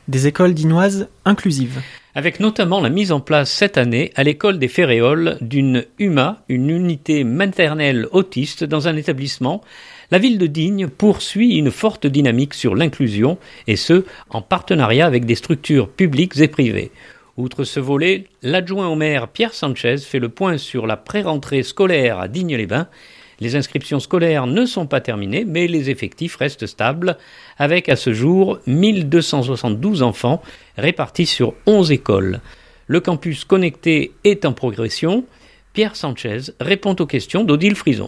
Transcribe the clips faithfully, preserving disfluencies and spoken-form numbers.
Des écoles dignoises inclusives. Avec notamment la mise en place cette année à l'école des Ferréoles d'une U M A, une unité maternelle autiste dans un établissement, la ville de Digne poursuit une forte dynamique sur l'inclusion et ce, en partenariat avec des structures publiques et privées. Outre ce volet, l'adjoint au maire Pierre Sanchez fait le point sur la pré-rentrée scolaire à Digne-les-Bains. Les inscriptions scolaires ne sont pas terminées, mais les effectifs restent stables, avec à ce jour mille deux cent soixante-douze enfants répartis sur onze écoles. Le campus connecté est en progression. Pierre Sanchez répond aux questions d'Odile Frison.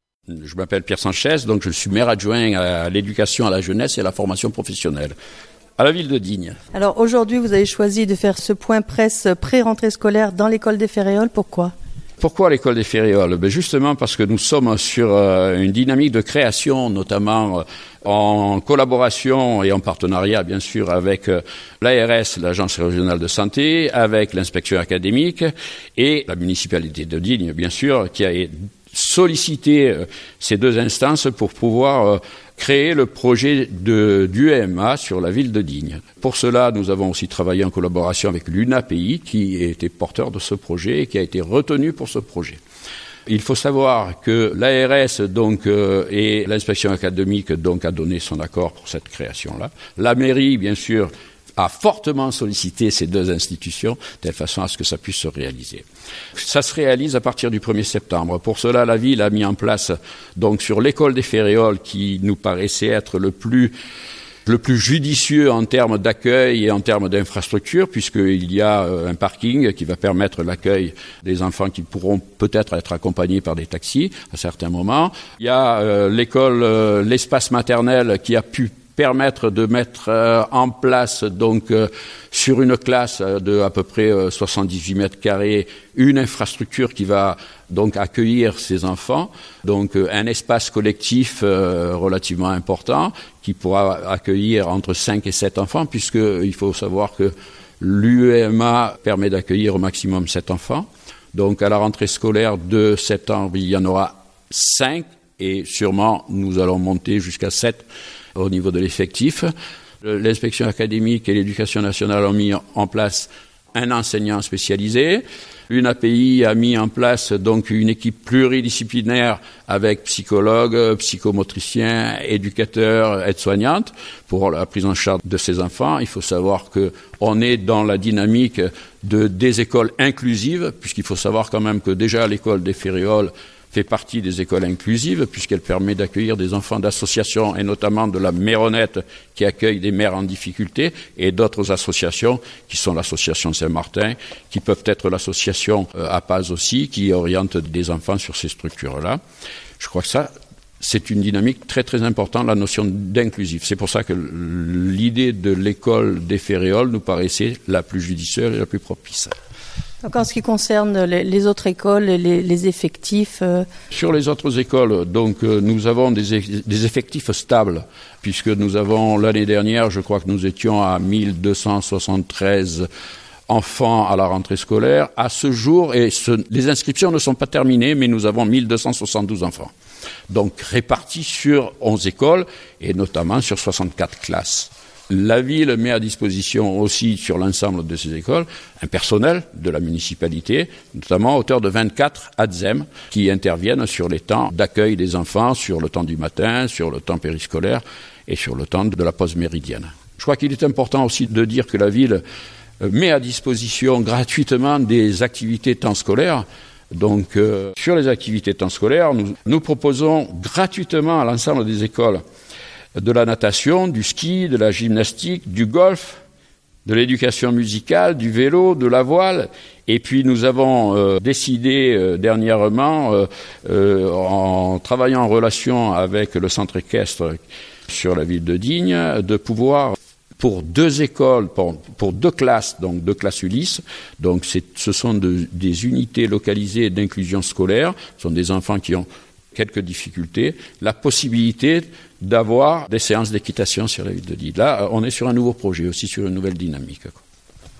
Je m'appelle Pierre Sanchez, donc je suis maire adjoint à l'éducation à la jeunesse et à la formation professionnelle à la ville de Digne. Alors aujourd'hui, vous avez choisi de faire ce point presse pré-rentrée scolaire dans l'école des Ferréoles. Pourquoi ? Pourquoi l'école des Ferréoles ? Ben justement parce que nous sommes sur euh, une dynamique de création, notamment euh, en collaboration et en partenariat, bien sûr, avec euh, l'A R S, l'Agence régionale de santé, avec l'inspection académique et la municipalité de Digne, bien sûr, qui a sollicité euh, ces deux instances pour pouvoir euh, créer le projet de, du U M A sur la ville de Digne. Pour cela, nous avons aussi travaillé en collaboration avec l'U N A P I, qui était porteur de ce projet et qui a été retenu pour ce projet. Il faut savoir que l'A R S donc euh, et l'inspection académique donc a donné son accord pour cette création-là. La mairie, bien sûr, a fortement sollicité ces deux institutions de telle façon à ce que ça puisse se réaliser. Ça se réalise à partir du premier septembre. Pour cela, la ville a mis en place donc sur l'école des Ferréoles, qui nous paraissait être le plus le plus judicieux en termes d'accueil et en termes d'infrastructure, puisqu'il y a un parking qui va permettre l'accueil des enfants qui pourront peut-être être accompagnés par des taxis à certains moments. Il y a euh, l'école, euh, l'espace maternel qui a pu permettre de mettre euh, en place donc euh, sur une classe de à peu près euh, soixante-dix-huit mètres carrés une infrastructure qui va donc accueillir ces enfants, donc euh, un espace collectif euh, relativement important qui pourra accueillir entre cinq et sept enfants, puisque il faut savoir que l'U M A permet d'accueillir au maximum sept enfants. Donc à la rentrée scolaire de septembre, il y en aura cinq et sûrement nous allons monter jusqu'à sept au niveau de l'effectif. L'inspection académique et l'éducation nationale ont mis en place un enseignant spécialisé. L'U N A P I a mis en place donc une équipe pluridisciplinaire avec psychologues, psychomotriciens, éducateurs, aides-soignantes pour la prise en charge de ces enfants. Il faut savoir qu'on est dans la dynamique de, des écoles inclusives, puisqu'il faut savoir quand même que déjà l'école des Ferréoles fait partie des écoles inclusives, puisqu'elle permet d'accueillir des enfants d'associations, et notamment de la Méronnette, qui accueille des mères en difficulté, et d'autres associations, qui sont l'association Saint-Martin, qui peuvent être l'association A P A Z aussi, qui oriente des enfants sur ces structures-là. Je crois que ça, c'est une dynamique très très importante, la notion d'inclusif. C'est pour ça que l'idée de l'école des Ferréoles nous paraissait la plus judicieuse et la plus propice. Donc en ce qui concerne les, les autres écoles et les, les effectifs euh... Sur les autres écoles, donc euh, nous avons des, des effectifs stables, puisque nous avons l'année dernière, je crois que nous étions à mille deux cent soixante-treize enfants à la rentrée scolaire. À ce jour, et ce, les inscriptions ne sont pas terminées, mais nous avons mille deux cent soixante-douze enfants. Donc répartis sur onze écoles et notamment sur soixante-quatre classes. La ville met à disposition aussi sur l'ensemble de ces écoles un personnel de la municipalité, notamment à hauteur de vingt-quatre A D S E M qui interviennent sur les temps d'accueil des enfants, sur le temps du matin, sur le temps périscolaire et sur le temps de la pause méridienne. Je crois qu'il est important aussi de dire que la ville met à disposition gratuitement des activités temps scolaires. Donc euh, sur les activités temps scolaires, nous, nous proposons gratuitement à l'ensemble des écoles de la natation, du ski, de la gymnastique, du golf, de l'éducation musicale, du vélo, de la voile. Et puis nous avons euh, décidé euh, dernièrement, euh, euh, en travaillant en relation avec le centre équestre sur la ville de Digne, de pouvoir, pour deux écoles, pour, pour deux classes, donc deux classes Ulysse, donc c'est, ce sont de, des unités localisées d'inclusion scolaire, ce sont des enfants qui ont quelques difficultés, la possibilité d'avoir des séances d'équitation sur la ville de Digne. Là, on est sur un nouveau projet, aussi sur une nouvelle dynamique.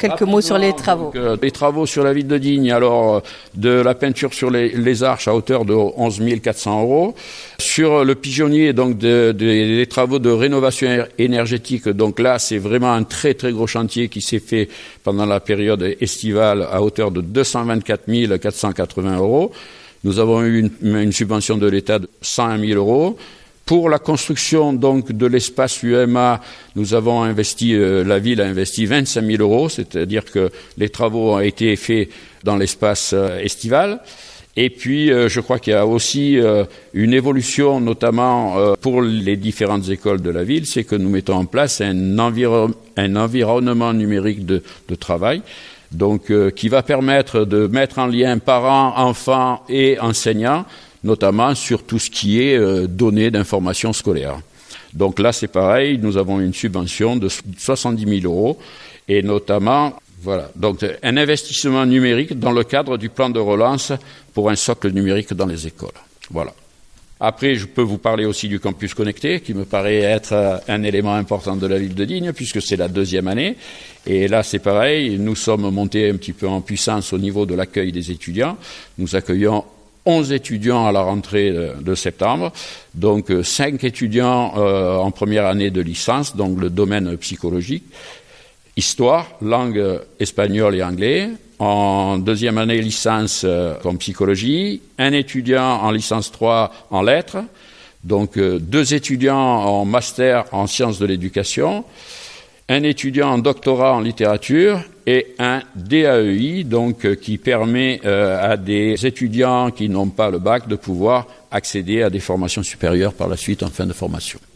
quelques Rapidement, mots sur les travaux. Donc, euh, les travaux sur la ville de Digne, alors euh, de la peinture sur les, les arches à hauteur de onze mille quatre cents euros. Sur le pigeonnier, donc de, de, des travaux de rénovation énergétique, donc là c'est vraiment un très très gros chantier qui s'est fait pendant la période estivale à hauteur de deux cent vingt-quatre mille quatre cent quatre-vingts euros. Nous avons eu une, une subvention de l'État de cent un mille euros. Pour la construction donc de l'espace U M A, nous avons investi, euh, la ville a investi vingt-cinq mille euros, c'est-à-dire que les travaux ont été faits dans l'espace euh, estival. Et puis, euh, je crois qu'il y a aussi euh, une évolution, notamment euh, pour les différentes écoles de la ville, c'est que nous mettons en place un, environ, un environnement numérique de, de travail, donc euh, qui va permettre de mettre en lien parents, enfants et enseignants, notamment sur tout ce qui est euh, données d'information scolaire. Donc là, c'est pareil, nous avons une subvention de soixante-dix mille euros et notamment, voilà, donc un investissement numérique dans le cadre du plan de relance pour un socle numérique dans les écoles. Voilà. Après, je peux vous parler aussi du campus connecté, qui me paraît être un élément important de la ville de Digne, puisque c'est la deuxième année. Et là, c'est pareil, nous sommes montés un petit peu en puissance au niveau de l'accueil des étudiants. Nous accueillons onze étudiants à la rentrée de septembre, donc cinq étudiants euh, en première année de licence, donc le domaine psychologique, histoire, langue espagnole et anglais, en deuxième année licence euh, en psychologie, un étudiant en licence trois en lettres, donc euh, deux étudiants en master en sciences de l'éducation, un étudiant en doctorat en littérature et un D A E I, donc euh, qui permet euh, à des étudiants qui n'ont pas le bac de pouvoir accéder à des formations supérieures par la suite en fin de formation.